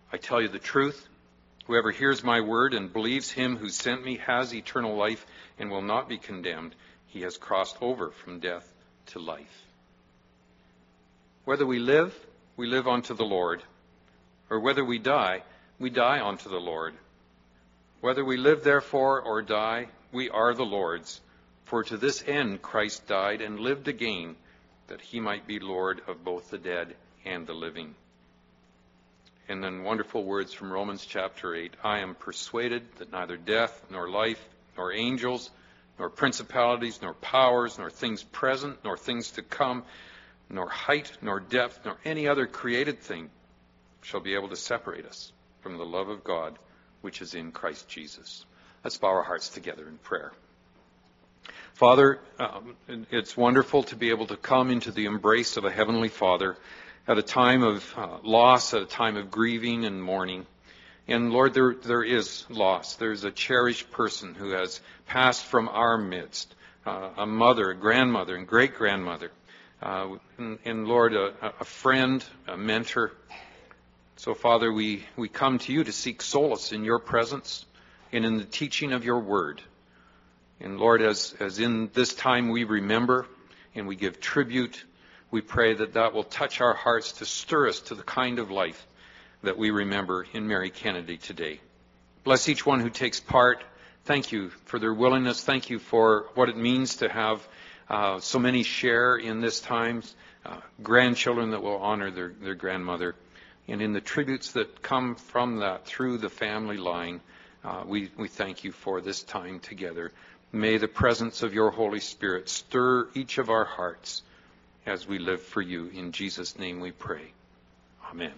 I tell you the truth, whoever hears my word and believes him who sent me has eternal life and will not be condemned. He has crossed over from death to life. Whether we live unto the Lord, or whether we die unto the Lord. Whether we live, therefore, or die, we are the Lord's. For to this end Christ died and lived again, that he might be Lord of both the dead and the living. And then wonderful words from Romans chapter 8. I am persuaded that neither death, nor life, nor angels, nor principalities, nor powers, nor things present, nor things to come, nor height, nor depth, nor any other created thing shall be able to separate us from the love of God, which is in Christ Jesus. Let's bow our hearts together in prayer. Father, it's wonderful to be able to come into the embrace of a Heavenly Father at a time of loss, at a time of grieving and mourning. And Lord, there is loss. There's a cherished person who has passed from our midst, a mother, a grandmother, and great-grandmother. And Lord, a friend, a mentor. So Father, we come to you to seek solace in your presence and in the teaching of your word. And Lord, as in this time we remember and we give tribute, we pray that will touch our hearts to stir us to the kind of life that we remember in Mary Kennedy today. Bless each one who takes part. Thank you for their willingness. Thank you for what it means to have so many share in this time, grandchildren that will honor their grandmother. And in the tributes that come from that through the family line, we thank you for this time together. May the presence of your Holy Spirit stir each of our hearts as we live for you. In Jesus' name we pray. Amen.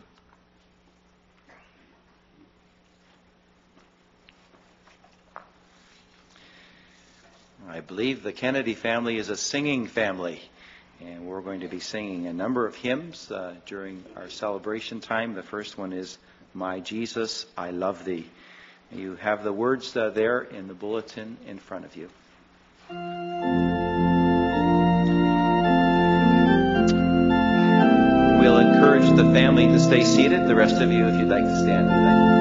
I believe the Kennedy family is a singing family, and we're going to be singing a number of hymns during our celebration time. The first one is My Jesus, I Love Thee. You have the words there in the bulletin in front of you. We'll encourage the family to stay seated. The rest of you, if you'd like to stand.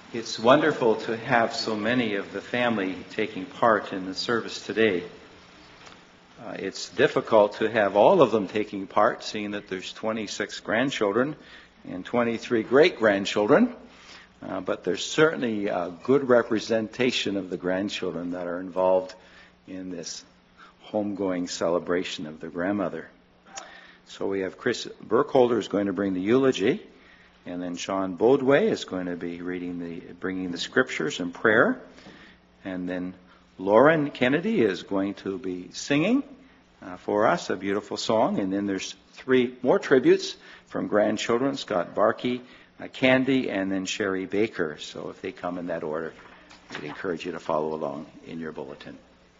It's wonderful to have so many of the family taking part in the service today. It's difficult to have all of them taking part, seeing that there's 26 grandchildren and 23 great-grandchildren. But there's certainly a good representation of the grandchildren that are involved in this homegoing celebration of the grandmother. So we have Chris Burkholder is going to bring the eulogy, and then Sean Bodway is going to be bringing the scriptures and prayer, and then Lauren Kennedy is going to be singing for us a beautiful song, and then there's 3 more tributes from grandchildren, Scott Barkey, Candy, and then Sherry Baker. So if they come in that order, I'd encourage you to follow along in your bulletin.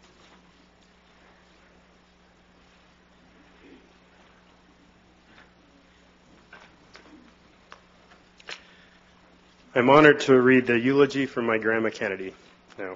I'm honored to read the eulogy from my Grandma Kennedy now.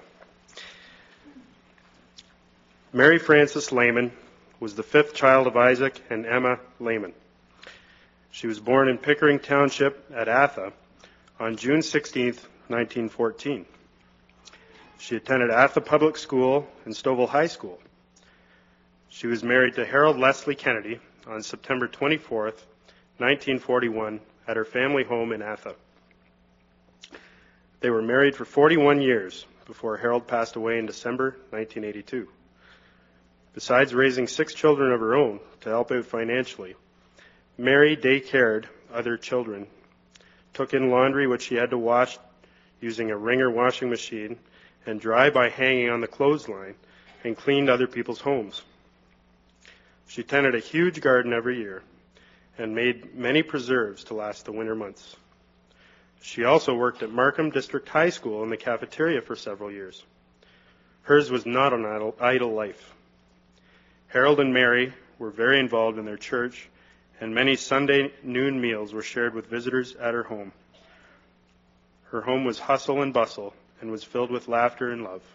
Mary Frances Lehman was the 5th child of Isaac and Emma Lehman. She was born in Pickering Township at Atha on June 16, 1914. She attended Atha Public School and Stouffville High School. She was married to Harold Leslie Kennedy on September 24, 1941, at her family home in Atha. They were married for 41 years before Harold passed away in December 1982. Besides raising 6 children of her own to help out financially, Mary day-cared other children, took in laundry which she had to wash using a wringer washing machine and dry by hanging on the clothesline, and cleaned other people's homes. She tended a huge garden every year and made many preserves to last the winter months. She also worked at Markham District High School in the cafeteria for several years. Hers was not an idle life. Harold and Mary were very involved in their church, and many Sunday noon meals were shared with visitors at her home. Her home was hustle and bustle and was filled with laughter and love.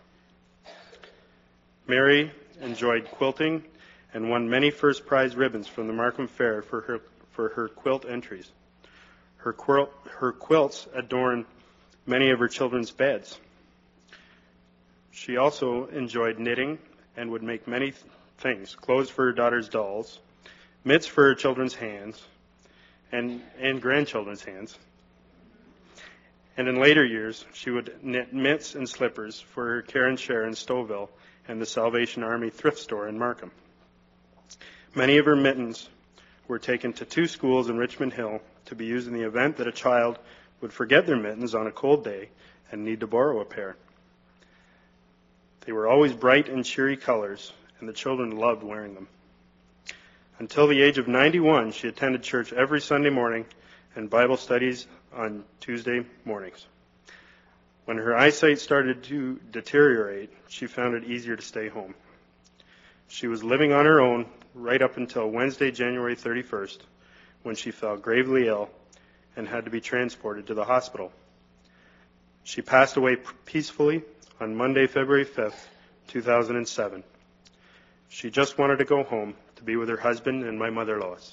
Mary enjoyed quilting and won many first prize ribbons from the Markham Fair for her quilt entries. Her quilts adorn many of her children's beds. She also enjoyed knitting and would make many things: clothes for her daughter's dolls, mitts for her children's hands, and grandchildren's hands. And in later years, she would knit mitts and slippers for her care and share in Stouffville and the Salvation Army thrift store in Markham. Many of her mittens were taken to 2 schools in Richmond Hill to be used in the event that a child would forget their mittens on a cold day and need to borrow a pair. They were always bright and cheery colors, and the children loved wearing them. Until the age of 91, she attended church every Sunday morning and Bible studies on Tuesday mornings. When her eyesight started to deteriorate, she found it easier to stay home. She was living on her own right up until Wednesday, January 31st, when she fell gravely ill and had to be transported to the hospital. She passed away peacefully on Monday, February 5th, 2007. She just wanted to go home to be with her husband and my mother, Lois.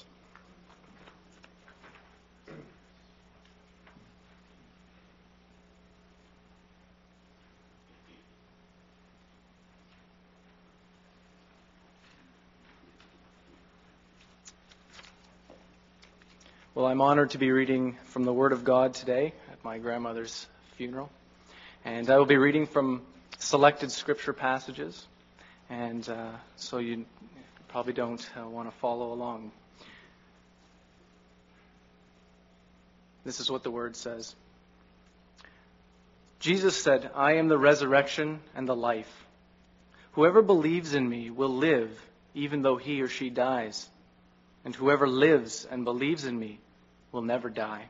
Well, I'm honored to be reading from the Word of God today at my grandmother's funeral. And I will be reading from selected scripture passages. And so you probably don't want to follow along. This is what the Word says. Jesus said, "I am the resurrection and the life. Whoever believes in me will live even though he or she dies. And whoever lives and believes in me will never die."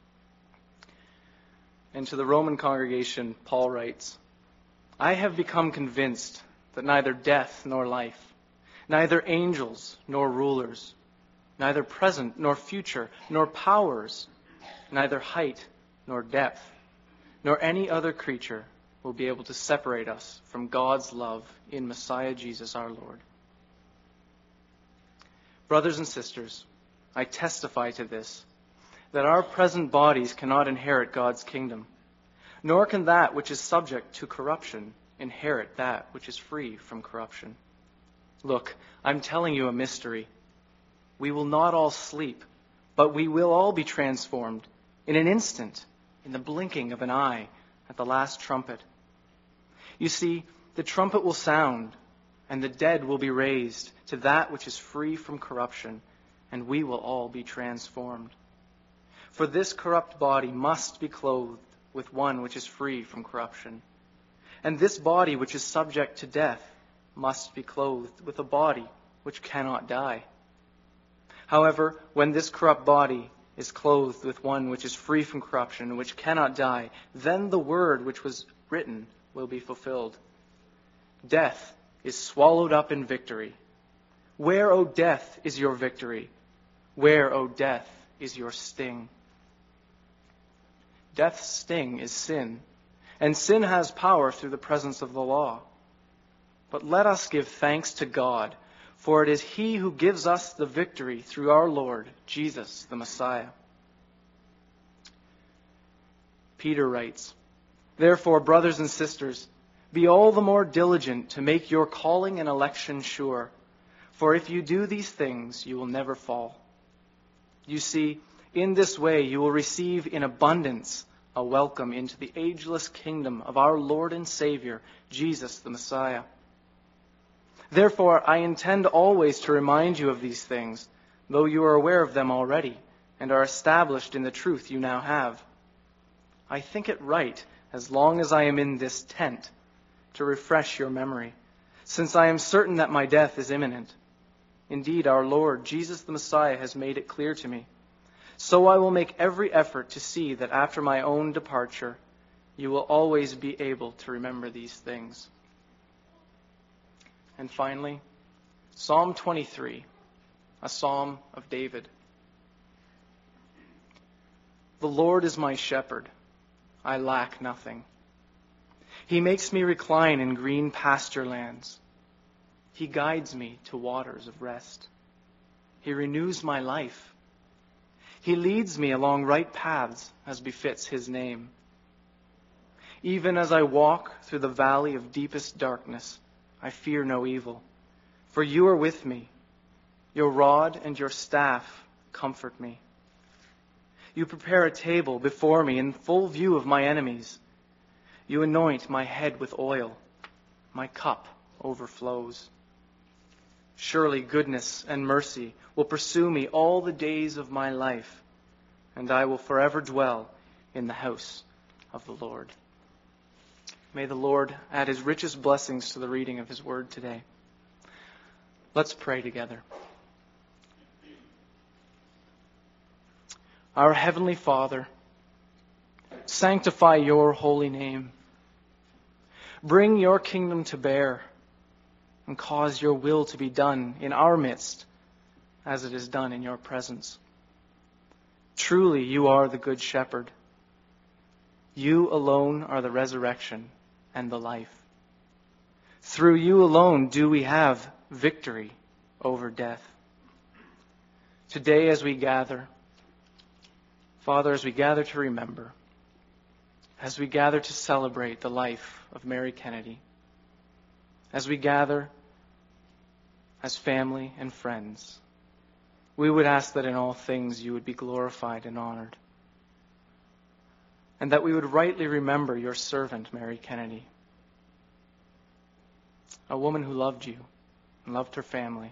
And to the Roman congregation, Paul writes, "I have become convinced that neither death nor life, neither angels nor rulers, neither present nor future, nor powers, neither height nor depth, nor any other creature will be able to separate us from God's love in Messiah Jesus our Lord." Brothers and sisters, I testify to this, that our present bodies cannot inherit God's kingdom, nor can that which is subject to corruption inherit that which is free from corruption. Look, I'm telling you a mystery. We will not all sleep, but we will all be transformed in an instant, in the blinking of an eye, at the last trumpet. You see, the trumpet will sound, and the dead will be raised to that which is free from corruption, and we will all be transformed. For this corrupt body must be clothed with one which is free from corruption, and this body which is subject to death must be clothed with a body which cannot die. However, when this corrupt body is clothed with one which is free from corruption and which cannot die, then the word which was written will be fulfilled. Death is swallowed up in victory. Where, O death, is your victory? Where, O death, is your sting? Death's sting is sin, and sin has power through the presence of the law. But let us give thanks to God, for it is He who gives us the victory through our Lord, Jesus the Messiah. Peter writes, Therefore, brothers and sisters, be all the more diligent to make your calling and election sure. For if you do these things, you will never fall. You see, in this way you will receive in abundance a welcome into the ageless kingdom of our Lord and Savior, Jesus the Messiah. Therefore, I intend always to remind you of these things, though you are aware of them already and are established in the truth you now have. I think it right, as long as I am in this tent, to refresh your memory, since I am certain that my death is imminent. Indeed, our Lord, Jesus the Messiah, has made it clear to me. So I will make every effort to see that after my own departure, you will always be able to remember these things. And finally, Psalm 23, a psalm of David. The Lord is my shepherd. I lack nothing. He makes me recline in green pasture lands. He guides me to waters of rest. He renews my life. He leads me along right paths as befits His name. Even as I walk through the valley of deepest darkness, I fear no evil, for you are with me. Your rod and your staff comfort me. You prepare a table before me in full view of my enemies. You anoint my head with oil. My cup overflows. Surely goodness and mercy will pursue me all the days of my life, and I will forever dwell in the house of the Lord. May the Lord add His richest blessings to the reading of His word today. Let's pray together. Our Heavenly Father, sanctify your holy name. Bring your kingdom to bear and cause your will to be done in our midst as it is done in your presence. Truly, you are the good shepherd. You alone are the resurrection and the life. Through you alone do we have victory over death. Today as we gather, Father, as we gather to remember, as we gather to celebrate the life of Mary Kennedy, as we gather as family and friends, we would ask that in all things you would be glorified and honored, and that we would rightly remember your servant, Mary Kennedy, a woman who loved you and loved her family,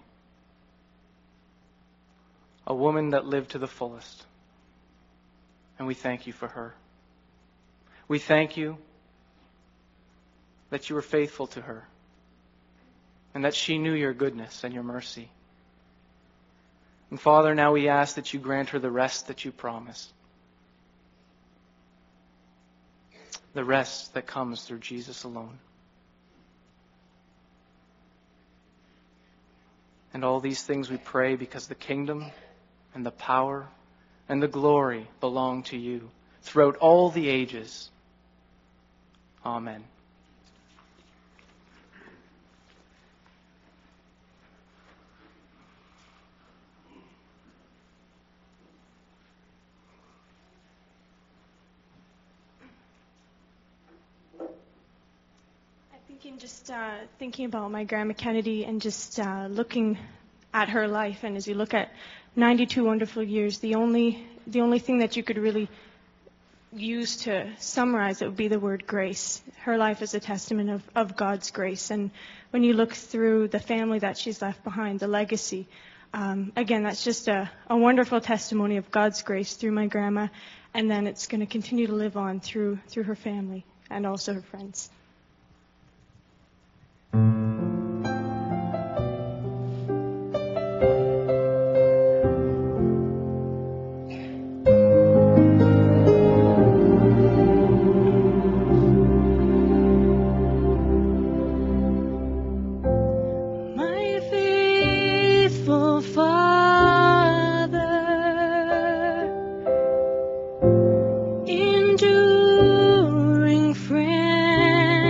a woman that lived to the fullest, and we thank you for her. We thank you that you were faithful to her and that she knew your goodness and your mercy. And Father, now we ask that you grant her the rest that you promised. The rest that comes through Jesus alone. And all these things we pray because the kingdom and the power and the glory belong to you throughout all the ages. Amen. thinking, thinking about my Grandma Kennedy and just looking at her life, and as you look at 92 wonderful years, the only thing that you could really use to summarize it would be the word grace. Her life is a testament of God's grace, and when you look through the family that she's left behind, the legacy, again, that's just a wonderful testimony of God's grace through my grandma, and then it's going to continue to live on through her family and also her friends. Enduring friend.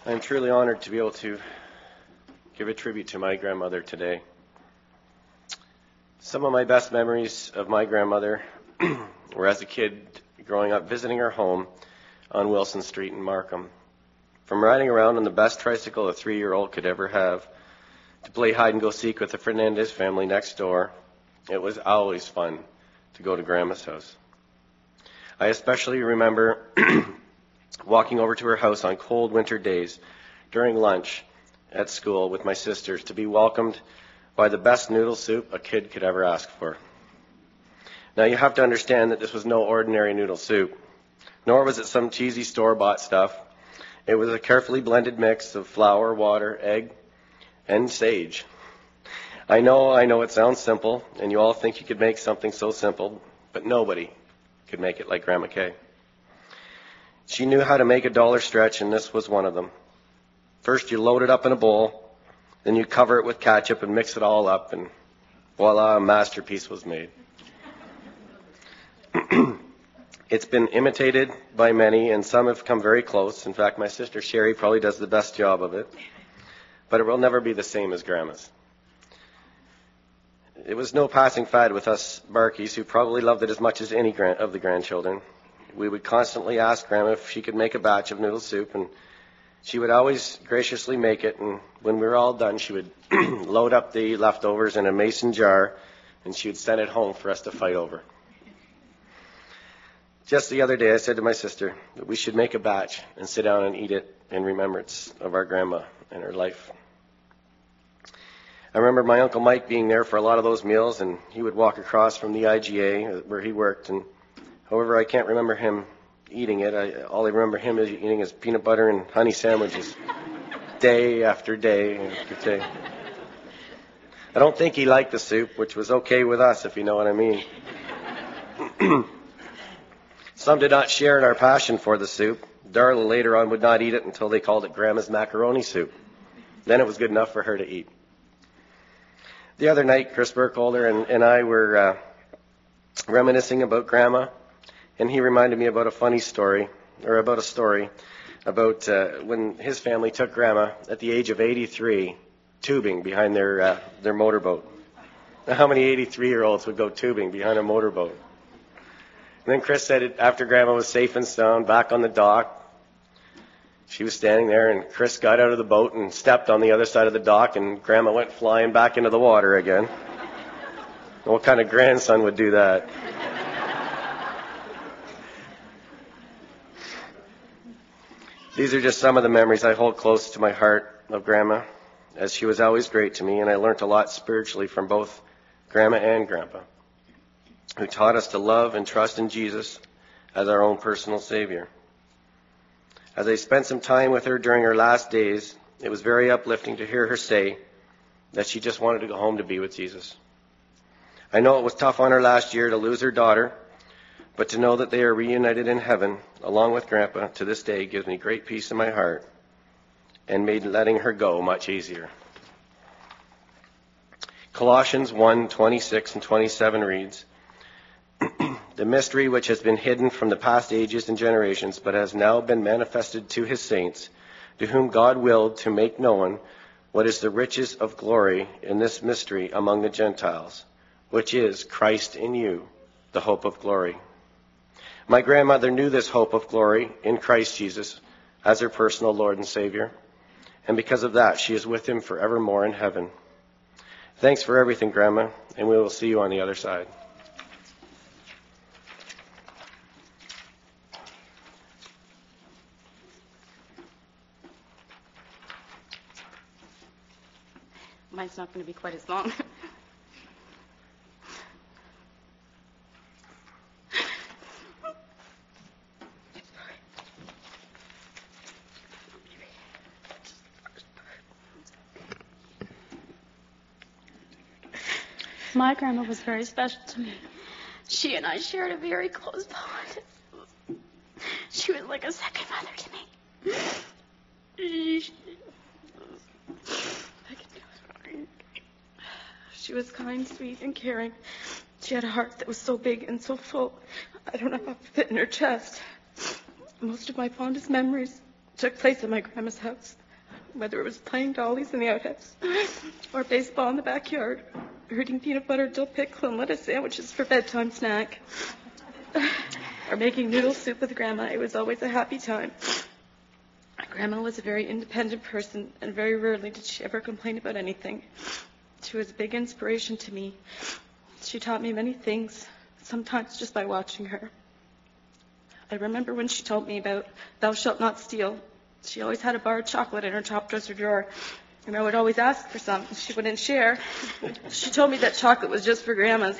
I'm truly honored to be able to give a tribute to my grandmother today. Some of my best memories of my grandmother were as a kid growing up visiting her home on Wilson Street in Markham. From riding around on the best tricycle a 3-year-old could ever have, to play hide and go seek with the Fernandez family next door, it was always fun to go to Grandma's house. I especially remember walking over to her house on cold winter days during lunch at school with my sisters to be welcomed by the best noodle soup a kid could ever ask for. Now you have to understand that this was no ordinary noodle soup, nor was it some cheesy store-bought stuff. It was a carefully blended mix of flour, water, egg, and sage. I know it sounds simple, and you all think you could make something so simple, but nobody could make it like Grandma Kay. She knew how to make a dollar stretch, and this was one of them. First, you load it up in a bowl, then you cover it with ketchup and mix it all up, and voila, a masterpiece was made. It's been imitated by many, and some have come very close. In fact, my sister Sherry probably does the best job of it, but it will never be the same as Grandma's. It was no passing fad with us Barkeys, who probably loved it as much as any of the grandchildren. We would constantly ask Grandma if she could make a batch of noodle soup, and she would always graciously make it, and when we were all done, she would load up the leftovers in a mason jar, and she would send it home for us to fight over. Just the other day, I said to my sister that we should make a batch and sit down and eat it in remembrance of our grandma and her life. I remember my Uncle Mike being there for a lot of those meals, and he would walk across from the IGA where he worked, and however, I can't remember him eating it. All I remember him is eating his peanut butter and honey sandwiches day after day after day. I don't think he liked the soup, which was okay with us, if you know what I mean. Some did not share in our passion for the soup. Darla later on would not eat it until they called it Grandma's macaroni soup. Then it was good enough for her to eat. The other night, Chris Burkholder and I were reminiscing about Grandma, and he reminded me about a story about when his family took Grandma at the age of 83 tubing behind their motorboat. Now, how many 83-year-olds would go tubing behind a motorboat? And then Chris said after Grandma was safe and sound back on the dock, she was standing there, and Chris got out of the boat and stepped on the other side of the dock, and Grandma went flying back into the water again. What kind of grandson would do that? These are just some of the memories I hold close to my heart of Grandma, as she was always great to me, and I learned a lot spiritually from both Grandma and Grandpa, who taught us to love and trust in Jesus as our own personal Savior. As I spent some time with her during her last days, it was very uplifting to hear her say that she just wanted to go home to be with Jesus. I know it was tough on her last year to lose her daughter, but to know that they are reunited in heaven, along with Grandpa, to this day gives me great peace in my heart and made letting her go much easier. Colossians 1:26 and 27 reads, "The mystery which has been hidden from the past ages and generations, but has now been manifested to his saints, to whom God willed to make known what is the riches of glory in this mystery among the Gentiles, which is Christ in you, the hope of glory." My grandmother knew this hope of glory in Christ Jesus as her personal Lord and Savior, and because of that, she is with him forevermore in heaven. Thanks for everything, Grandma, and we will see you on the other side. Mine's not going to be quite as long. My grandma was very special to me. She and I shared a very close bond. She was like a second mother to me. She was kind, sweet, and caring. She had a heart that was so big and so full, I don't know how it fit in her chest. Most of my fondest memories took place at my grandma's house, whether it was playing dollies in the outhouse or baseball in the backyard, or eating peanut butter, dill pickle, and lettuce sandwiches for bedtime snack, or making noodle soup with Grandma. It was always a happy time. Grandma was a very independent person, and very rarely did she ever complain about anything. She was a big inspiration to me. She taught me many things, sometimes just by watching her. I remember when she told me about "thou shalt not steal." She always had a bar of chocolate in her top dresser drawer, and I would always ask for some. She wouldn't share. She told me that chocolate was just for grandmas.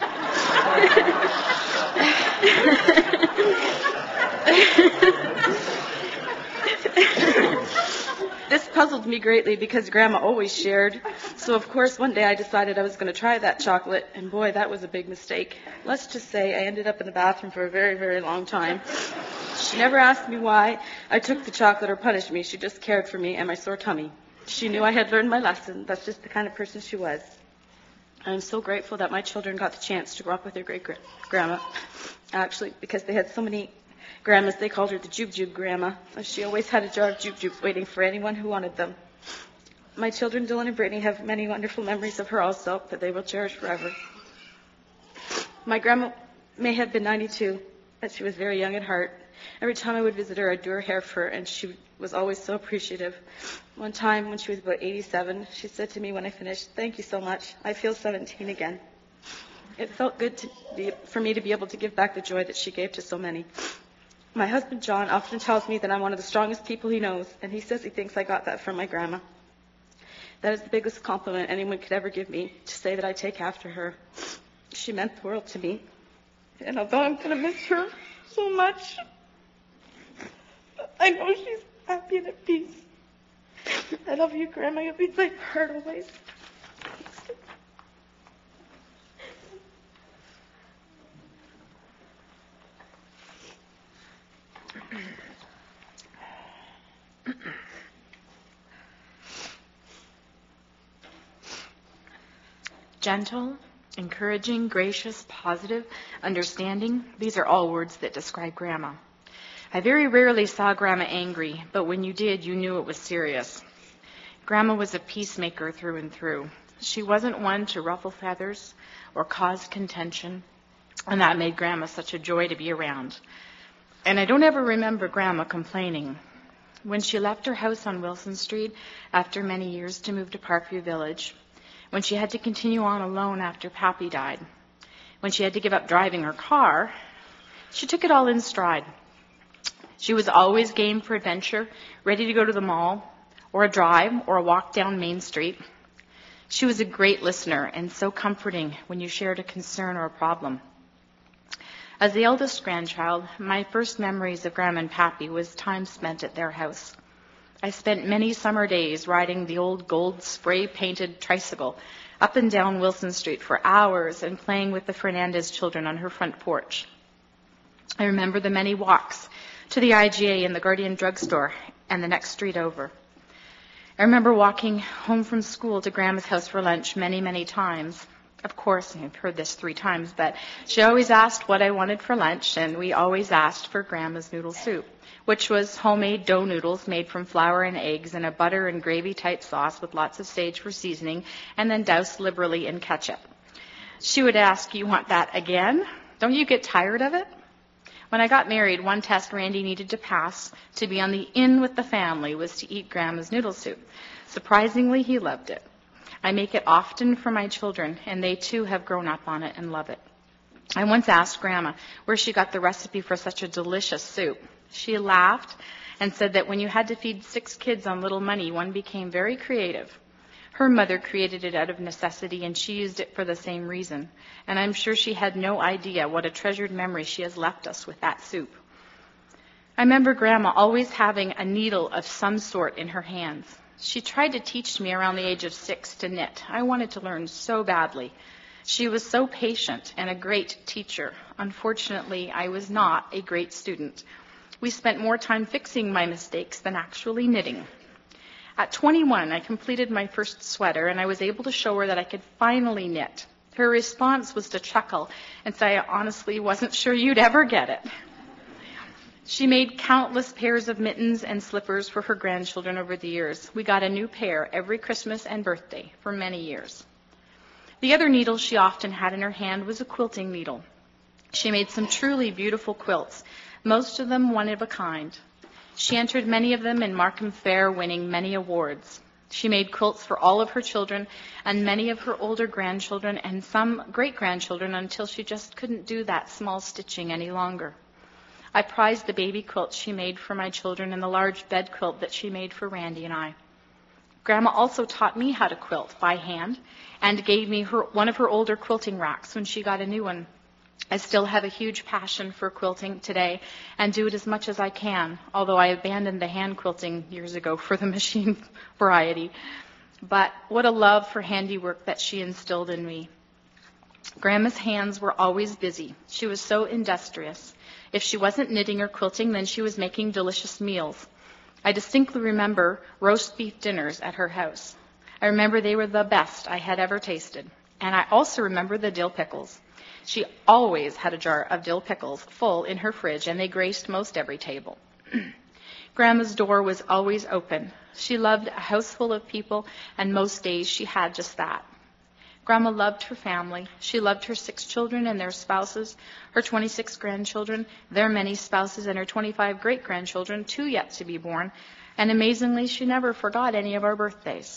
This puzzled me greatly because Grandma always shared. So, of course, one day I decided I was going to try that chocolate, and boy, that was a big mistake. Let's just say I ended up in the bathroom for a very, very long time. She never asked me why I took the chocolate or punished me. She just cared for me and my sore tummy. She knew I had learned my lesson. That's just the kind of person she was. I'm so grateful that my children got the chance to grow up with their great-grandma, actually, because they had so many grandmas, they called her the Jube Grandma. She always had a jar of Jube waiting for anyone who wanted them. My children, Dylan and Brittany, have many wonderful memories of her also that they will cherish forever. My grandma may have been 92, but she was very young at heart. Every time I would visit her, I'd do her hair for her, and she was always so appreciative. One time, when she was about 87, she said to me when I finished, "Thank you so much. I feel 17 again." It felt good for me to be able to give back the joy that she gave to so many. My husband, John, often tells me that I'm one of the strongest people he knows, and he says he thinks I got that from my grandma. That is the biggest compliment anyone could ever give me, to say that I take after her. She meant the world to me. And although I'm going to miss her so much, I know she's happy and at peace. I love you, Grandma. You'll be my heart always. Gentle, encouraging, gracious, positive, understanding. These are all words that describe Grandma. I very rarely saw Grandma angry, but when you did, you knew it was serious. Grandma was a peacemaker through and through. She wasn't one to ruffle feathers or cause contention, and that made Grandma such a joy to be around. And I don't ever remember Grandma complaining. When she left her house on Wilson Street after many years to move to Parkview Village, when she had to continue on alone after Pappy died, when she had to give up driving her car, she took it all in stride. She was always game for adventure, ready to go to the mall, or a drive, or a walk down Main Street. She was a great listener and so comforting when you shared a concern or a problem. As the eldest grandchild, my first memories of Grandma and Pappy was time spent at their house. I spent many summer days riding the old gold spray-painted tricycle up and down Wilson Street for hours and playing with the Fernandez children on her front porch. I remember the many walks to the IGA and the Guardian drugstore and the next street over. I remember walking home from school to Grandma's house for lunch many, many times. Of course, I've heard this 3 times, but she always asked what I wanted for lunch, and we always asked for Grandma's noodle soup, which was homemade dough noodles made from flour and eggs and a butter and gravy-type sauce with lots of sage for seasoning, and then doused liberally in ketchup. She would ask, "You want that again? Don't you get tired of it?" When I got married, one test Randy needed to pass to be on the in with the family was to eat Grandma's noodle soup. Surprisingly, he loved it. I make it often for my children, and they too have grown up on it and love it. I once asked Grandma where she got the recipe for such a delicious soup. She laughed and said that when you had to feed 6 kids on little money, one became very creative. Her mother created it out of necessity, and she used it for the same reason. And I'm sure she had no idea what a treasured memory she has left us with that soup. I remember Grandma always having a needle of some sort in her hands. She tried to teach me around the age of 6 to knit. I wanted to learn so badly. She was so patient and a great teacher. Unfortunately, I was not a great student. We spent more time fixing my mistakes than actually knitting. At 21, I completed my first sweater, and I was able to show her that I could finally knit. Her response was to chuckle and say, "I honestly wasn't sure you'd ever get it." She made countless pairs of mittens and slippers for her grandchildren over the years. We got a new pair every Christmas and birthday for many years. The other needle she often had in her hand was a quilting needle. She made some truly beautiful quilts, most of them one of a kind. She entered many of them in Markham Fair, winning many awards. She made quilts for all of her children and many of her older grandchildren and some great-grandchildren until she just couldn't do that small stitching any longer. I prized the baby quilt she made for my children and the large bed quilt that she made for Randy and I. Grandma also taught me how to quilt by hand and gave me one of her older quilting racks when she got a new one. I still have a huge passion for quilting today and do it as much as I can, although I abandoned the hand quilting years ago for the machine variety. But what a love for handiwork that she instilled in me. Grandma's hands were always busy. She was so industrious. If she wasn't knitting or quilting, then she was making delicious meals. I distinctly remember roast beef dinners at her house. I remember they were the best I had ever tasted. And I also remember the dill pickles. She always had a jar of dill pickles full in her fridge, and they graced most every table. Grandma's door was always open. She loved a house full of people, and most days she had just that. Grandma loved her family. She loved her 6 children and their spouses, her 26 grandchildren, their many spouses, and her 25 great-grandchildren, 2 yet to be born. And amazingly, she never forgot any of our birthdays.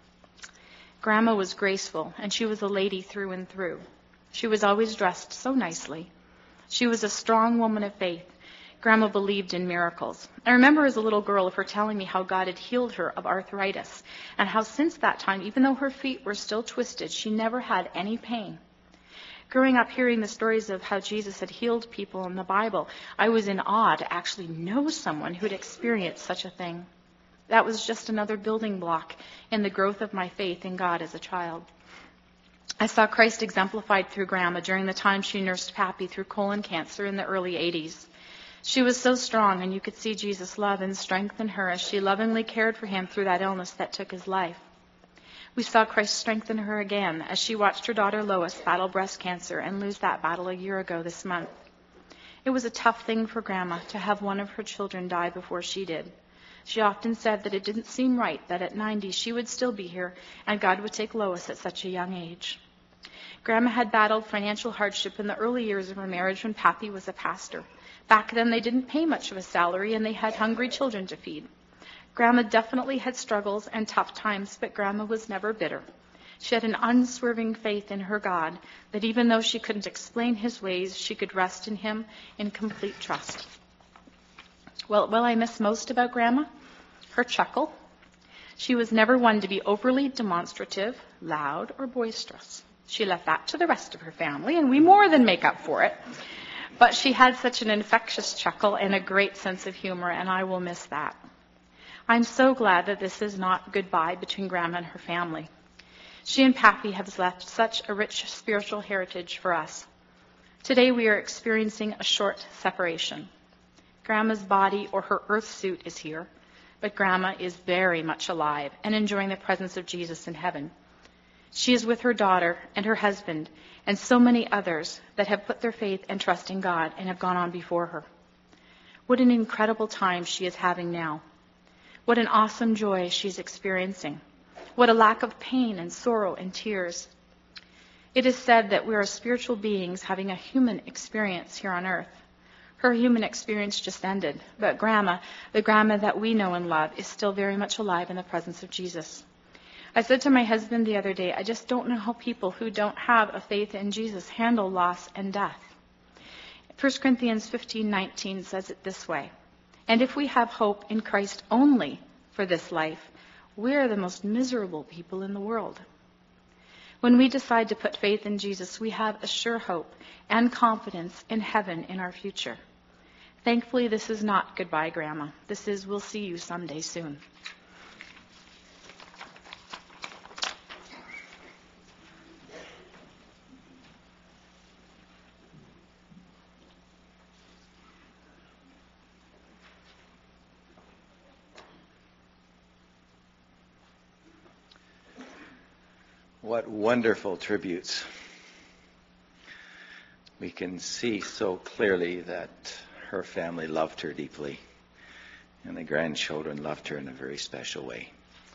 Grandma was graceful, and she was a lady through and through. She was always dressed so nicely. She was a strong woman of faith. Grandma believed in miracles. I remember as a little girl of her telling me how God had healed her of arthritis, and how since that time, even though her feet were still twisted, she never had any pain. Growing up hearing the stories of how Jesus had healed people in the Bible, I was in awe to actually know someone who had experienced such a thing. That was just another building block in the growth of my faith in God as a child. I saw Christ exemplified through Grandma during the time she nursed Pappy through colon cancer in the early 80s. She was so strong, and you could see Jesus' love and strength in her as she lovingly cared for him through that illness that took his life. We saw Christ strengthen her again as she watched her daughter Lois battle breast cancer and lose that battle a year ago this month. It was a tough thing for Grandma to have one of her children die before she did. She often said that it didn't seem right that at 90 she would still be here and God would take Lois at such a young age. Grandma had battled financial hardship in the early years of her marriage when Pappy was a pastor. Back then, they didn't pay much of a salary, and they had hungry children to feed. Grandma definitely had struggles and tough times, but Grandma was never bitter. She had an unswerving faith in her God, that even though she couldn't explain his ways, she could rest in him in complete trust. Well, what I miss most about Grandma? Her chuckle. She was never one to be overly demonstrative, loud, or boisterous. She left that to the rest of her family, and we more than make up for it. But she had such an infectious chuckle and a great sense of humor, and I will miss that. I'm so glad that this is not goodbye between Grandma and her family. She and Pappy have left such a rich spiritual heritage for us. Today we are experiencing a short separation. Grandma's body or her earth suit is here, but Grandma is very much alive and enjoying the presence of Jesus in heaven. She is with her daughter and her husband and so many others that have put their faith and trust in God and have gone on before her. What an incredible time she is having now. What an awesome joy she's experiencing. What a lack of pain and sorrow and tears. It is said that we are spiritual beings having a human experience here on earth. Her human experience just ended, but Grandma, the Grandma that we know and love, is still very much alive in the presence of Jesus. I said to my husband the other day, I just don't know how people who don't have a faith in Jesus handle loss and death. 1 Corinthians 15:19 says it this way, and if we have hope in Christ only for this life, we are the most miserable people in the world. When we decide to put faith in Jesus, we have a sure hope and confidence in heaven in our future. Thankfully, this is not goodbye, Grandma. This is we'll see you someday soon. What wonderful tributes. We can see so clearly that her family loved her deeply, and the grandchildren loved her in a very special way.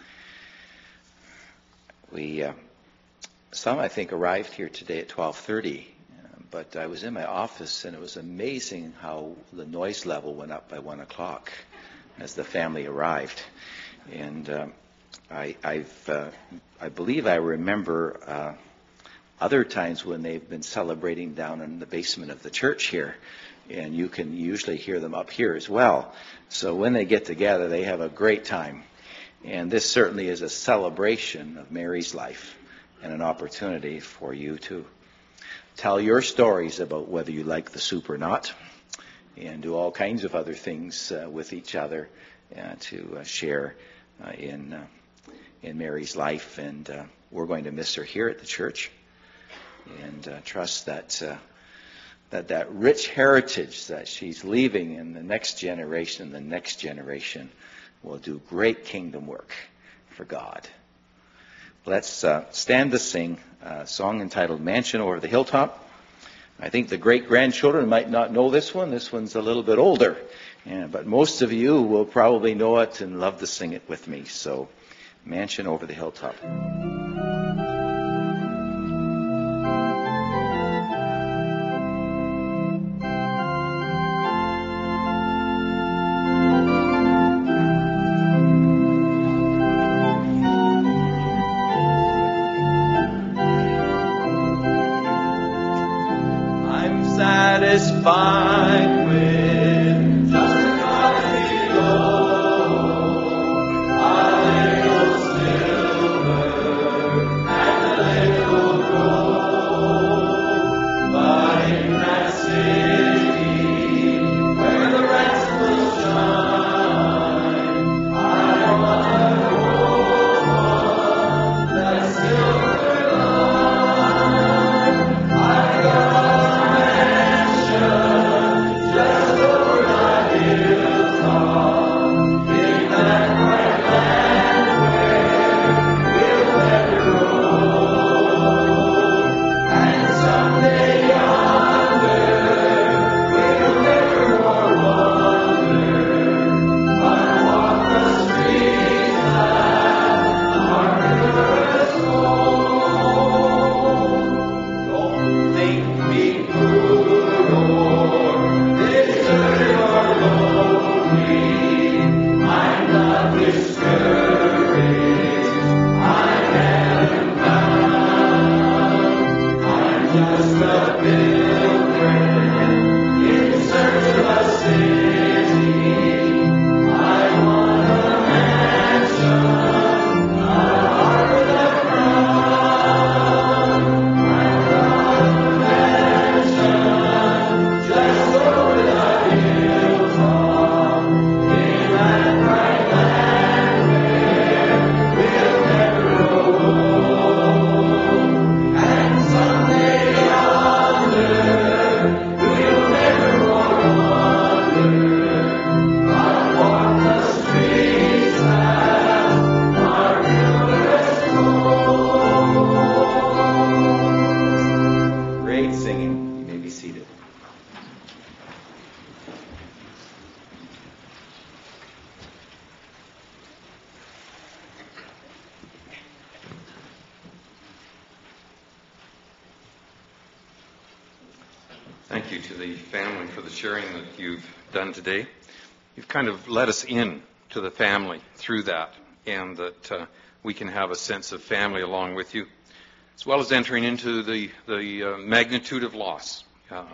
Some, I think, arrived here today at 12:30, but I was in my office, and it was amazing how the noise level went up by 1 o'clock as the family arrived. And I believe I remember other times when they've been celebrating down in the basement of the church here, and you can usually hear them up here as well. So when they get together, they have a great time. And this certainly is a celebration of Mary's life and an opportunity for you to tell your stories about whether you like the soup or not, and do all kinds of other things with each other to share in Mary's life. And we're going to miss her here at the church, and trust that that rich heritage that she's leaving in the next generation will do great kingdom work for God. Let's stand to sing a song entitled Mansion Over the Hilltop. I think the great-grandchildren might not know this one. This one's a little bit older, but most of you will probably know it and love to sing it with me. So, Mansion Over the Hilltop. Satisfied with just a coffee a little silver and a little gold. But in that city where the rest will shine, I want a woman that's silver line. I got Thank you to the family for the sharing that you've done today. You've kind of let us in to the family through that, and that we can have a sense of family along with you, as well as entering into the magnitude of loss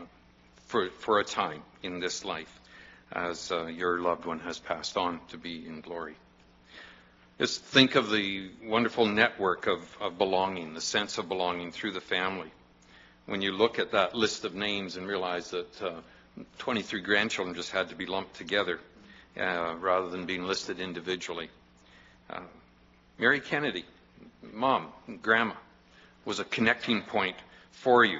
for a time in this life, as your loved one has passed on to be in glory. Just think of the wonderful network of belonging, the sense of belonging through the family. When you look at that list of names and realize that 23 grandchildren just had to be lumped together rather than being listed individually. Mary Kennedy, Mom, Grandma, was a connecting point for you.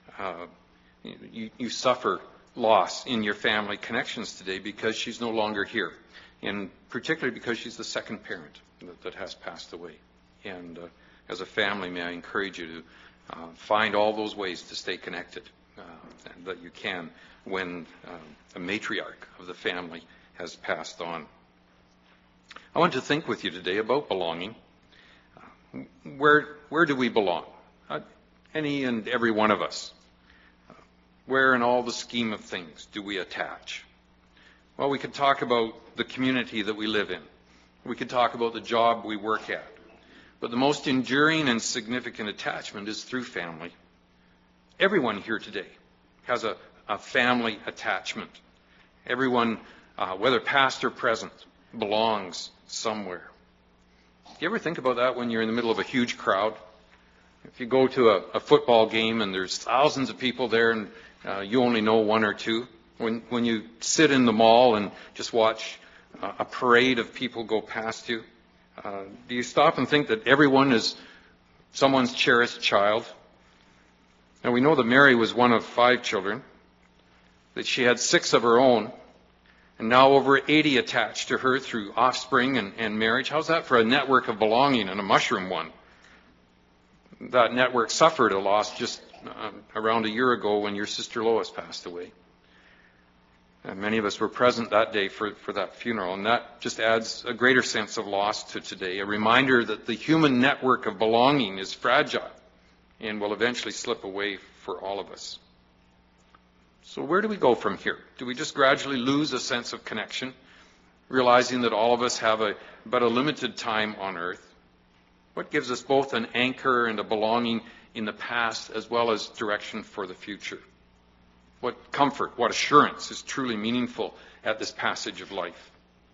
You suffer loss in your family connections today because she's no longer here, and particularly because she's the second parent that has passed away. And as a family, may I encourage you to find all those ways to stay connected that you can when a matriarch of the family has passed on. I want to think with you today about belonging. Where do we belong? Any and every one of us. Where in all the scheme of things do we attach? Well, we could talk about the community that we live in. We could talk about the job we work at. But the most enduring and significant attachment is through family. Everyone here today has a family attachment. Everyone, whether past or present, belongs somewhere. Do you ever think about that when you're in the middle of a huge crowd? If you go to a football game and there's thousands of people there and you only know one or two, when you sit in the mall and just watch a parade of people go past you, do you stop and think that everyone is someone's cherished child? Now, we know that Mary was one of 5 children, that she had 6 of her own, and now over 80 attached to her through offspring and marriage. How's that for a network of belonging and a mushroom one? That network suffered a loss just around a year ago when your sister Lois passed away. And many of us were present that day for that funeral, and that just adds a greater sense of loss to today, a reminder that the human network of belonging is fragile and will eventually slip away for all of us. So where do we go from here? Do we just gradually lose a sense of connection, realizing that all of us have but a limited time on earth? What gives us both an anchor and a belonging in the past as well as direction for the future? What comfort, what assurance is truly meaningful at this passage of life?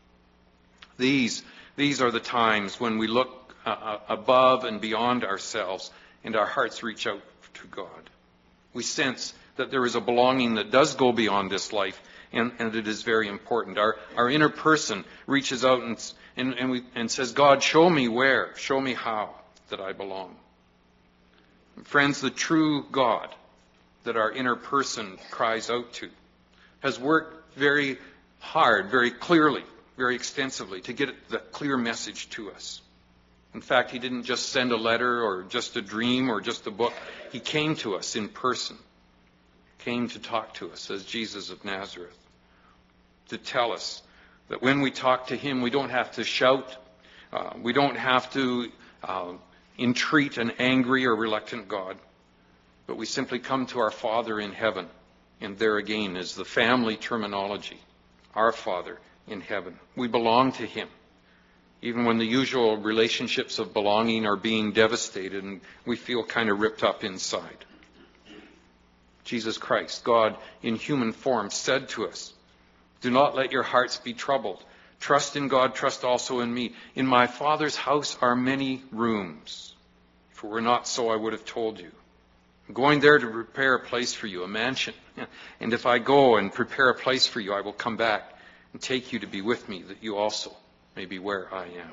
These are the times when we look above and beyond ourselves and our hearts reach out to God. We sense that there is a belonging that does go beyond this life, and it is very important. Our inner person reaches out and says, God, show me where, show me how that I belong. Friends, the true God that our inner person cries out to has worked very hard, very clearly, very extensively to get the clear message to us. In fact, he didn't just send a letter or just a dream or just a book. He came to us in person, came to talk to us as Jesus of Nazareth, to tell us that when we talk to him, we don't have to shout, we don't have to entreat an angry or reluctant God, but we simply come to our Father in heaven. And there again is the family terminology, our Father in heaven. We belong to him, even when the usual relationships of belonging are being devastated and we feel kind of ripped up inside. Jesus Christ, God in human form, said to us, do not let your hearts be troubled. Trust in God, trust also in me. In my Father's house are many rooms. If it were not so, I would have told you. I'm going there to prepare a place for you, a mansion. And if I go and prepare a place for you, I will come back and take you to be with me, that you also may be where I am.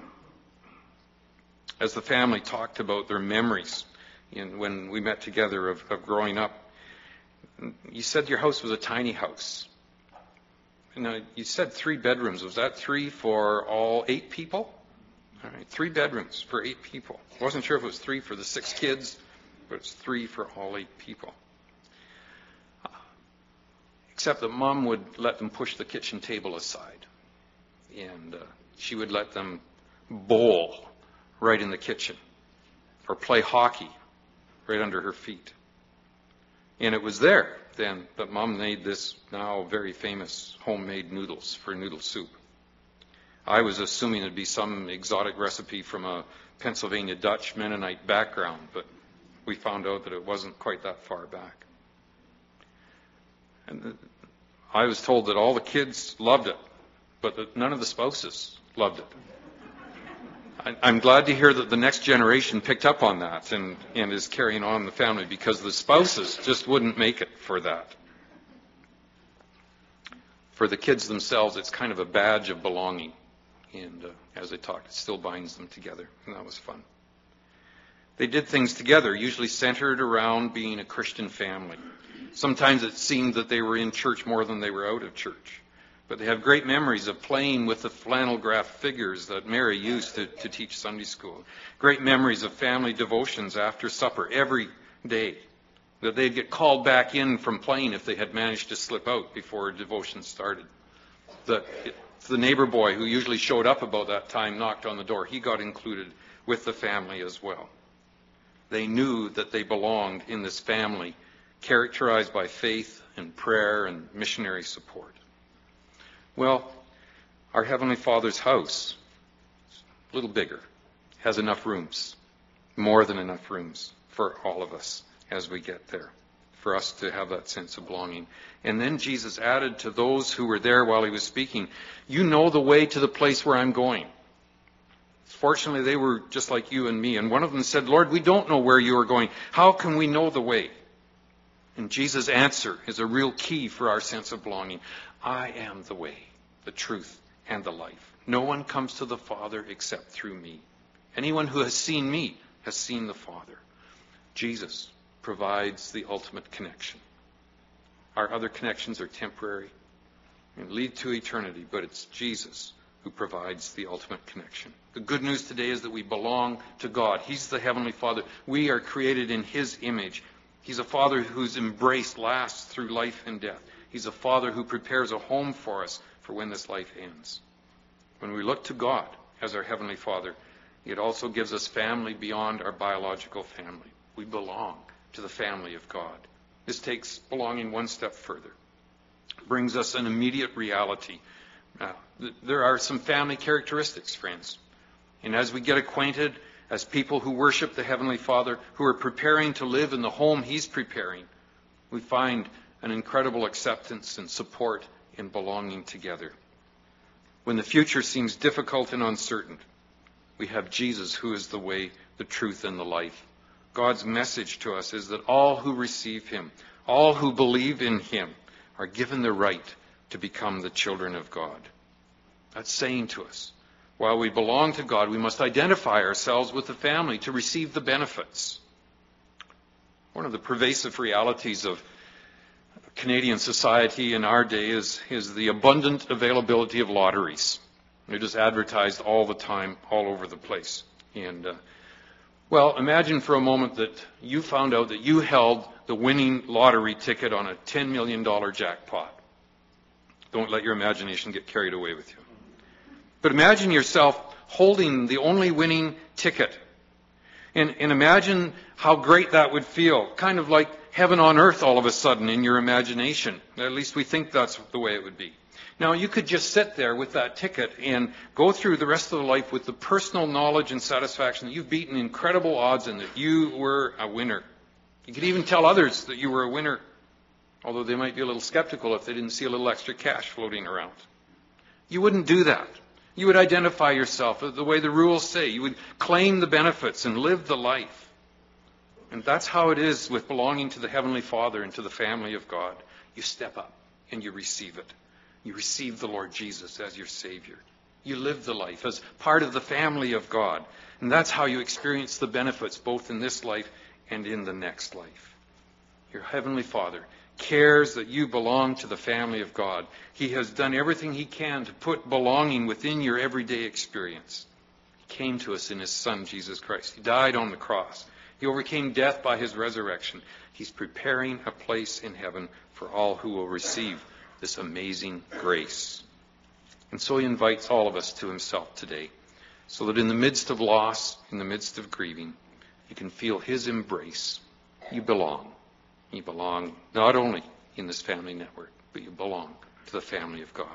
As the family talked about their memories when we met together of growing up, you said your house was a tiny house. Now, you said 3 bedrooms. Was that 3 for all 8 people? All right, 3 bedrooms for 8 people. I wasn't sure if it was 3 for the 6 kids, but it's 3 for all 8 people. Except that Mom would let them push the kitchen table aside. And she would let them bowl right in the kitchen or play hockey right under her feet. And it was there then that Mom made this now very famous homemade noodles for noodle soup. I was assuming it'd be some exotic recipe from a Pennsylvania Dutch Mennonite background, but we found out that it wasn't quite that far back. And I was told that all the kids loved it, but that none of the spouses loved it. I'm glad to hear that the next generation picked up on that and is carrying on the family, because the spouses just wouldn't make it for that. For the kids themselves, it's kind of a badge of belonging. And as they talked, it still binds them together, and that was fun. They did things together, usually centered around being a Christian family. Sometimes it seemed that they were in church more than they were out of church. But they have great memories of playing with the flannel graph figures that Mary used to teach Sunday school. Great memories of family devotions after supper every day. that they'd get called back in from playing if they had managed to slip out before devotion started. That the neighbor boy who usually showed up about that time knocked on the door. He got included with the family as well. They knew that they belonged in this family, characterized by faith and prayer and missionary support. Well, our Heavenly Father's house, a little bigger, has enough rooms, more than enough rooms for all of us as we get there, for us to have that sense of belonging. And then Jesus added to those who were there while he was speaking, you know the way to the place where I'm going. Fortunately, they were just like you and me. And one of them said, Lord, we don't know where you are going. How can we know the way? And Jesus' answer is a real key for our sense of belonging. I am the way, the truth, and the life. No one comes to the Father except through me. Anyone who has seen me has seen the Father. Jesus provides the ultimate connection. Our other connections are temporary and lead to eternity, but it's Jesus who provides the ultimate connection. The good news today is that we belong to God. He's the Heavenly Father. We are created in His image. He's a Father whose embrace lasts through life and death. He's a Father who prepares a home for us for when this life ends. When we look to God as our Heavenly Father, it also gives us family beyond our biological family. We belong to the family of God. This takes belonging one step further. It brings us an immediate reality. There are some family characteristics, friends. And as we get acquainted as people who worship the Heavenly Father, who are preparing to live in the home He's preparing, we find an incredible acceptance and support in belonging together. When the future seems difficult and uncertain, we have Jesus who is the way, the truth, and the life. God's message to us is that all who receive Him, all who believe in Him, are given the right to become the children of God. That's saying to us, while we belong to God, we must identify ourselves with the family to receive the benefits. One of the pervasive realities of Canadian society in our day is the abundant availability of lotteries. They're just advertised all the time, all over the place. And well, imagine for a moment that you found out that you held the winning lottery ticket on a $10 million jackpot. Don't let your imagination get carried away with you. But imagine yourself holding the only winning ticket. And imagine how great that would feel. Kind of like heaven on earth all of a sudden in your imagination. At least we think that's the way it would be. Now, you could just sit there with that ticket and go through the rest of the life with the personal knowledge and satisfaction that you've beaten incredible odds and that you were a winner. You could even tell others that you were a winner, although they might be a little skeptical if they didn't see a little extra cash floating around. You wouldn't do that. You would identify yourself the way the rules say. You would claim the benefits and live the life. And that's how it is with belonging to the Heavenly Father and to the family of God. You step up and you receive it. You receive the Lord Jesus as your Savior. You live the life as part of the family of God. And that's how you experience the benefits both in this life and in the next life. Your Heavenly Father cares that you belong to the family of God. He has done everything He can to put belonging within your everyday experience. He came to us in His Son, Jesus Christ. He died on the cross. He overcame death by His resurrection. He's preparing a place in heaven for all who will receive this amazing grace. And so He invites all of us to Himself today, so that in the midst of loss, in the midst of grieving, you can feel His embrace. You belong. You belong not only in this family network, but you belong to the family of God.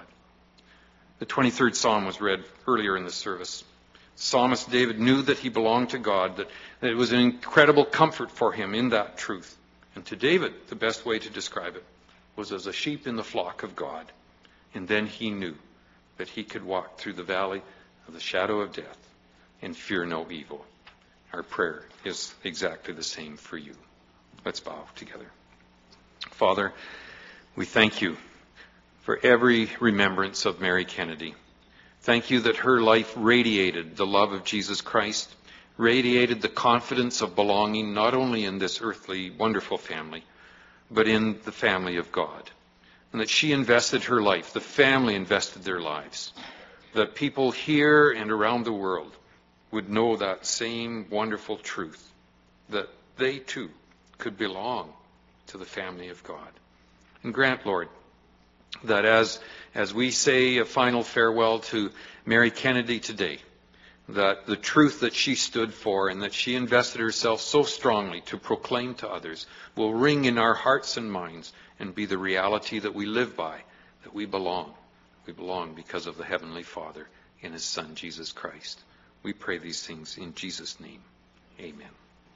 The 23rd Psalm was read earlier in the service. Psalmist David knew that he belonged to God, that it was an incredible comfort for him in that truth. And to David, the best way to describe it was as a sheep in the flock of God. And then he knew that he could walk through the valley of the shadow of death and fear no evil. Our prayer is exactly the same for you. Let's bow together. Father, we thank you for every remembrance of Mary Kennedy. Thank you that her life radiated the love of Jesus Christ, radiated the confidence of belonging not only in this earthly wonderful family, but in the family of God. And that she invested her life, the family invested their lives, that people here and around the world would know that same wonderful truth, that they too could belong to the family of God. And grant, Lord, that as we say a final farewell to Mary Kennedy today, that the truth that she stood for and that she invested herself so strongly to proclaim to others will ring in our hearts and minds and be the reality that we live by, that we belong. We belong because of the Heavenly Father in His Son, Jesus Christ. We pray these things in Jesus' name. Amen.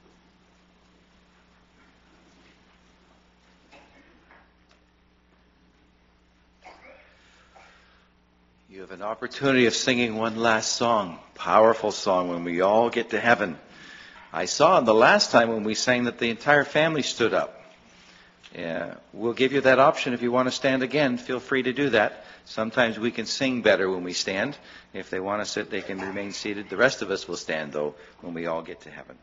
You have an opportunity of singing one last song, powerful song, when we all get to heaven. I saw the last time when we sang that the entire family stood up. We'll give you that option if you want to stand again. Feel free to do that. Sometimes we can sing better when we stand. If they want to sit, they can remain seated. The rest of us will stand, though, when we all get to heaven.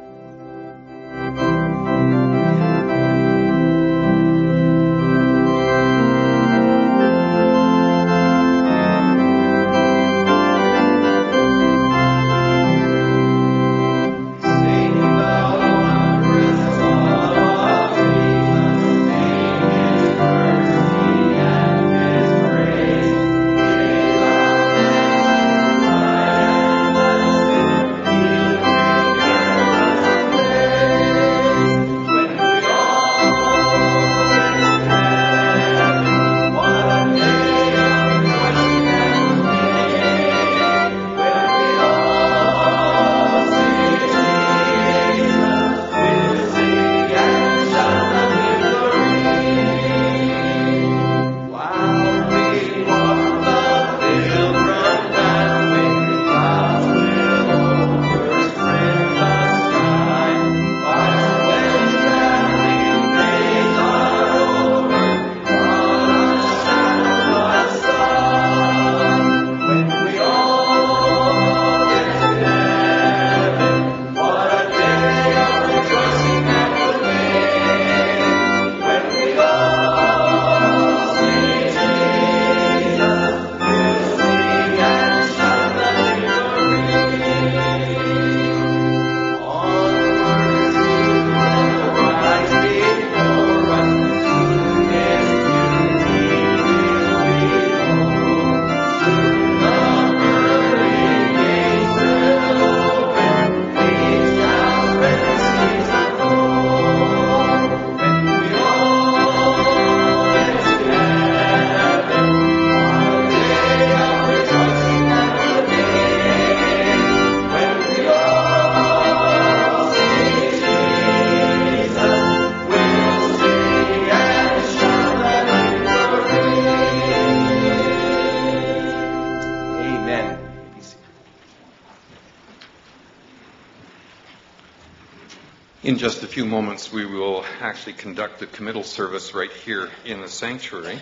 In just a few moments, we will actually conduct the committal service right here in the sanctuary.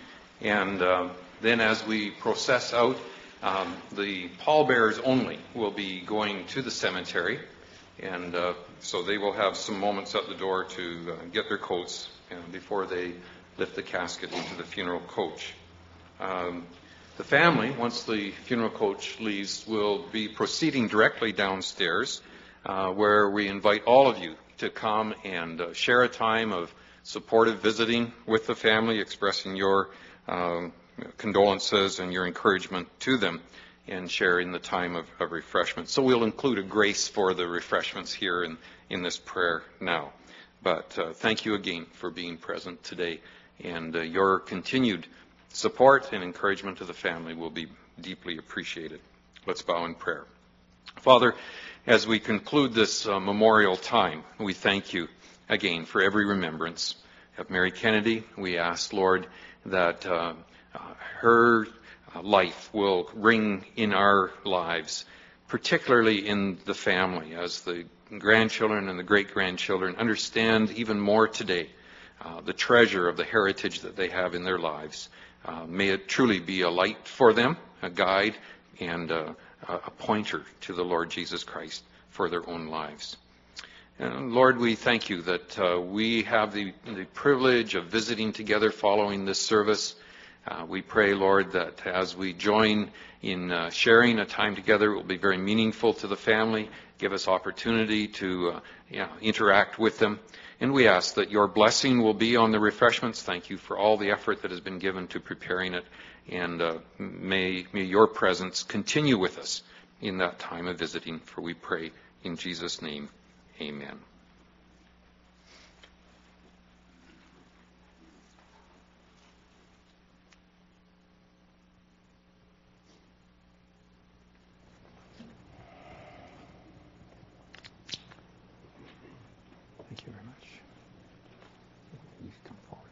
And then as we process out, the pallbearers only will be going to the cemetery. And so they will have some moments at the door to get their coats before they lift the casket into the funeral coach. The family, once the funeral coach leaves, will be proceeding directly downstairs, where we invite all of you to come and share a time of supportive visiting with the family, expressing your condolences and your encouragement to them, and sharing the time of refreshment. So we'll include a grace for the refreshments here in this prayer now. But thank you again for being present today, and your continued support and encouragement to the family will be deeply appreciated. Let's bow in prayer. Father, as we conclude this memorial time, we thank you again for every remembrance of Mary Kennedy. We ask, Lord, that her life will ring in our lives, particularly in the family, as the grandchildren and the great-grandchildren understand even more today the treasure of the heritage that they have in their lives. May it truly be a light for them, a guide, and a pointer to the Lord Jesus Christ for their own lives. And Lord, we thank you that we have the privilege of visiting together following this service. We pray, Lord, that as we join in sharing a time together, it will be very meaningful to the family. Give us opportunity to interact with them. And we ask that your blessing will be on the refreshments. Thank you for all the effort that has been given to preparing it. And may your presence continue with us in that time of visiting. For we pray in Jesus' name, amen. Thank you very much. You come forward.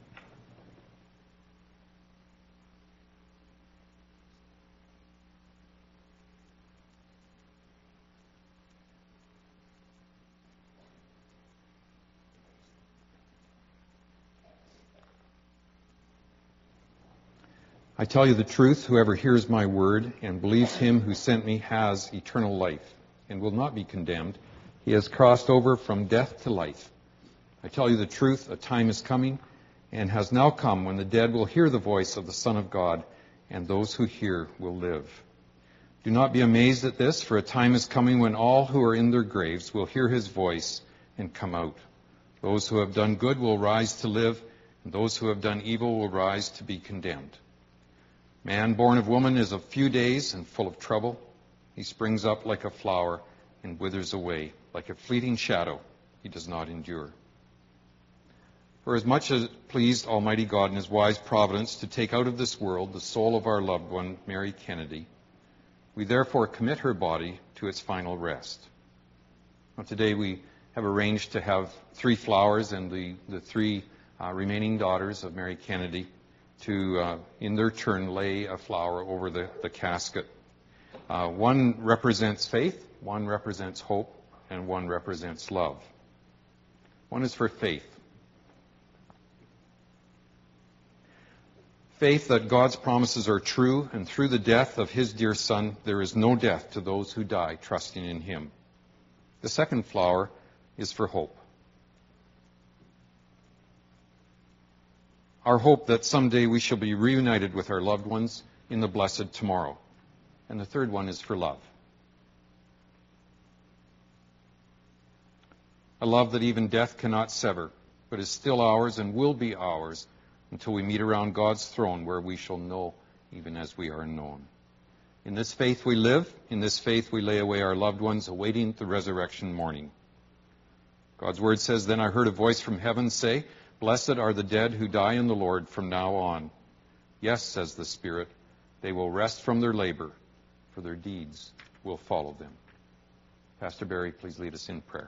I tell you the truth, whoever hears my word and believes him who sent me has eternal life and will not be condemned. He has crossed over from death to life. I tell you the truth, a time is coming and has now come when the dead will hear the voice of the Son of God, and those who hear will live. Do not be amazed at this, for a time is coming when all who are in their graves will hear his voice and come out. Those who have done good will rise to live, and those who have done evil will rise to be condemned. Man born of woman is of few days and full of trouble. He springs up like a flower and withers away. Like a fleeting shadow, he does not endure. For as much as it pleased Almighty God in his wise providence to take out of this world the soul of our loved one, Mary Kennedy, we therefore commit her body to its final rest. Now, today we have arranged to have 3 flowers and the 3 remaining daughters of Mary Kennedy to, in their turn, lay a flower over the casket. One represents faith, one represents hope, and one represents love. One is for faith. Faith that God's promises are true, and through the death of his dear Son, there is no death to those who die trusting in him. The second flower is for hope. Our hope that someday we shall be reunited with our loved ones in the blessed tomorrow. And the third one is for love. A love that even death cannot sever, but is still ours and will be ours until we meet around God's throne, where we shall know even as we are known. In this faith we live. In this faith we lay away our loved ones, awaiting the resurrection morning. God's word says, "Then I heard a voice from heaven say, 'Blessed are the dead who die in the Lord from now on.' Yes," says the Spirit, "they will rest from their labor, for their deeds will follow them." Pastor Barry, please lead us in prayer.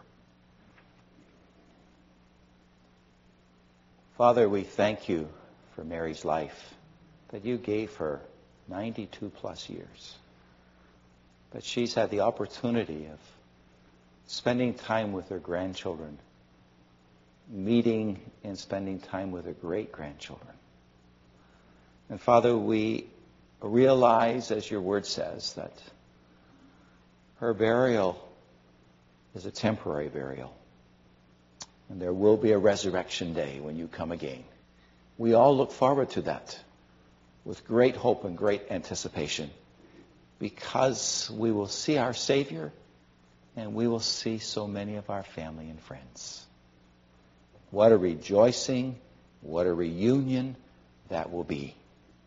Father, we thank you for Mary's life, that you gave her 92 plus years. But she's had the opportunity of spending time with her grandchildren, meeting and spending time with her great-grandchildren. And Father, we realize, as your word says, that her burial is a temporary burial. And there will be a resurrection day when you come again. We all look forward to that with great hope and great anticipation, because we will see our Savior and we will see so many of our family and friends. What a rejoicing, what a reunion that will be.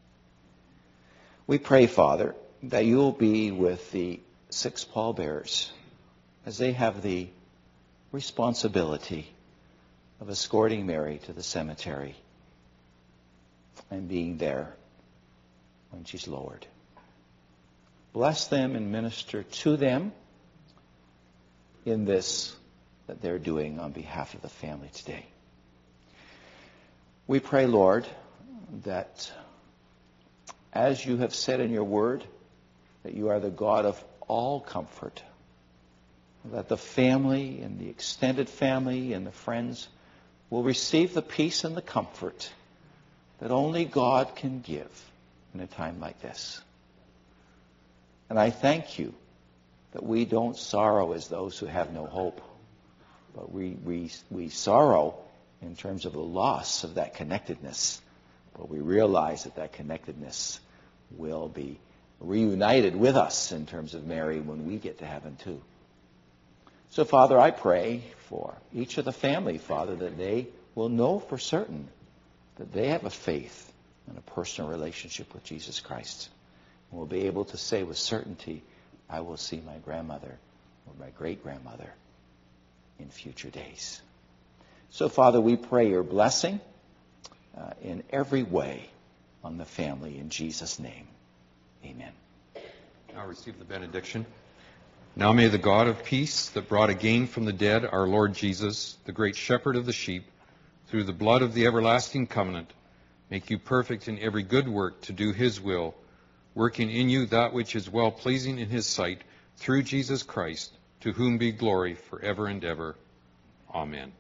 We pray, Father, that you will be with the 6 pallbearers as they have the responsibility of escorting Mary to the cemetery and being there when she's lowered. Bless them and minister to them in this that they're doing on behalf of the family today. We pray, Lord, that as you have said in your word, that you are the God of all comfort, that the family and the extended family and the friends will receive the peace and the comfort that only God can give in a time like this. And I thank you that we don't sorrow as those who have no hope, but we sorrow in terms of the loss of that connectedness. but we realize that that connectedness will be reunited with us in terms of Mary when we get to heaven too. So, Father, I pray for each of the family, Father, that they will know for certain that they have a faith and a personal relationship with Jesus Christ. And will be able to say with certainty, I will see my grandmother or my great-grandmother in future days. So, Father, we pray your blessing in every way on the family in Jesus' name. Amen. Now receive the benediction. Now may the God of peace that brought again from the dead our Lord Jesus, the great shepherd of the sheep, through the blood of the everlasting covenant, make you perfect in every good work to do his will, working in you that which is well-pleasing in his sight, through Jesus Christ, to whom be glory forever and ever. Amen.